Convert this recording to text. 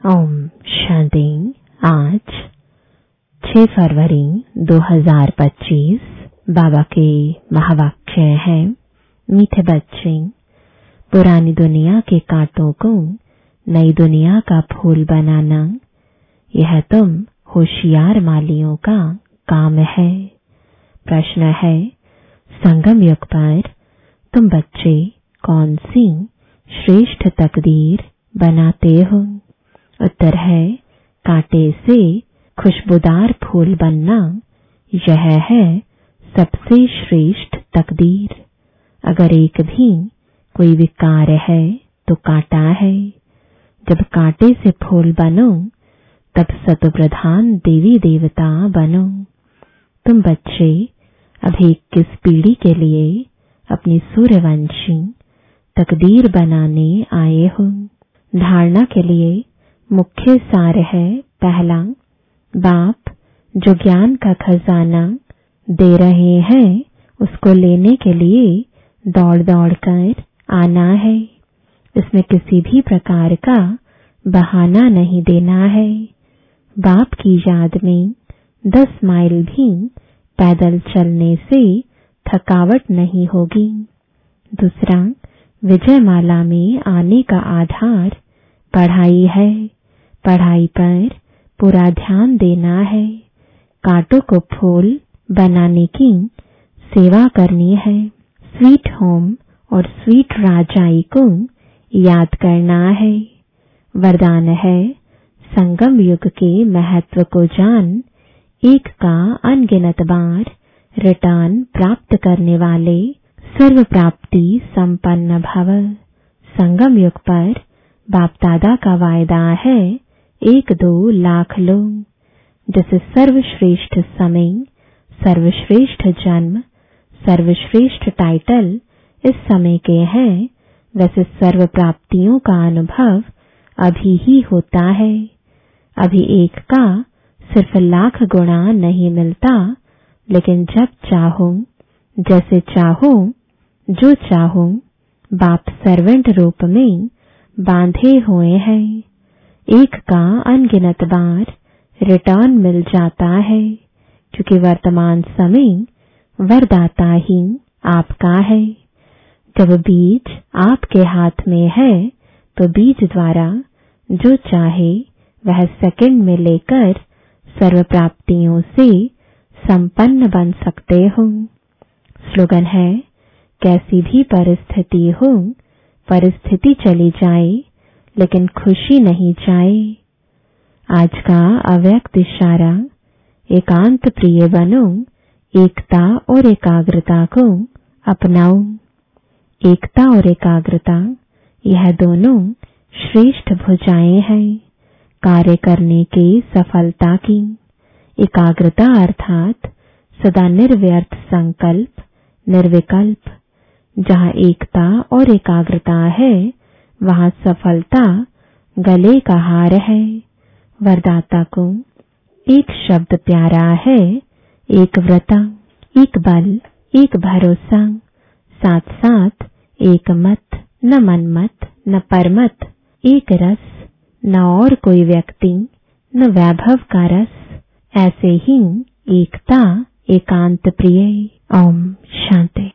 ओम शांति। आज 6 फरवरी 2025 बाबा के महावाक्य है। मीठे बच्चे, पुरानी दुनिया के कांटों को नई दुनिया का फूल बनाना, यह तुम होशियार मालियों का काम है। प्रश्न है, संगम युग पर तुम बच्चे कौन सी श्रेष्ठ तकदीर बनाते हो? उत्तर है, कांटे से खुशबूदार फूल बनना, यह है सबसे श्रेष्ठ तकदीर। अगर एक भी कोई विकार है तो कांटा है। जब कांटे से फूल बनो तब सतप्रधान देवी देवता बनो। तुम बच्चे अभी 21 पीढ़ी के लिए अपनी सूर्यवंशी तकदीर बनाने आए हो। धारणा के लिए मुख्य सार है, पहला, बाप जो ज्ञान का खजाना दे रहे हैं उसको लेने के लिए दौड़ दौड़ कर आना है। इसमें किसी भी प्रकार का बहाना नहीं देना है। बाप की याद में 10 माइल भी पैदल चलने से थकावट नहीं होगी। दूसरा, विजयमाला में आने का आधार पढ़ाई है। पढ़ाई पर पूरा ध्यान देना है। कांटों को फूल बनाने की सेवा करनी है। स्वीट होम और स्वीट राजाई को याद करना है। वरदान है, संगम युग के महत्व को जान, एक का अनगिनत बार रिटर्न प्राप्त करने वाले सर्व प्राप्ति संपन्न भव। संगम युग पर बाप दादा का वायदा है, 1-2 लाख लो। जैसे सर्वश्रेष्ठ समय, सर्वश्रेष्ठ जन्म, सर्वश्रेष्ठ टाइटल इस समय के हैं, वैसे सर्व प्राप्तियों का अनुभव अभी ही होता है। अभी एक का सिर्फ लाख गुणा नहीं मिलता, लेकिन जब चाहो, जैसे चाहो, जो चाहो, बाप सर्वेंट रूप में बांधे हुए हैं। एक का अनगिनत बार रिटर्न मिल जाता है, क्योंकि वर्तमान समय वरदाता ही आपका है। जब बीज आपके हाथ में है तो बीज द्वारा जो चाहे वह सेकंड में लेकर सर्व प्राप्तियों से संपन्न बन सकते हो। स्लोगन है, कैसी भी परिस्थिति हो, परिस्थिति चली जाए लेकिन खुशी नहीं जाए। आज का अव्यक्त इशारा, एकांत प्रिय बनो, एकता और एकाग्रता को अपनाओ। एकता और एकाग्रता, यह दोनों श्रेष्ठ भुजाएं हैं कार्य करने की सफलता की। एकाग्रता अर्थात सदा निर्व्यर्थ संकल्प, निर्विकल्प। जहाँ एकता और एकाग्रता है वहाँ सफलता गले का हार है। वरदाता को एक शब्द प्यारा है, एक व्रता, एक बल, एक भरोसा, साथ साथ एक मत, न मनमत न परमत, एक रस, न और कोई व्यक्ति, न वैभव का रस। ऐसे ही एकता, एकांत प्रिय। ओम शांति।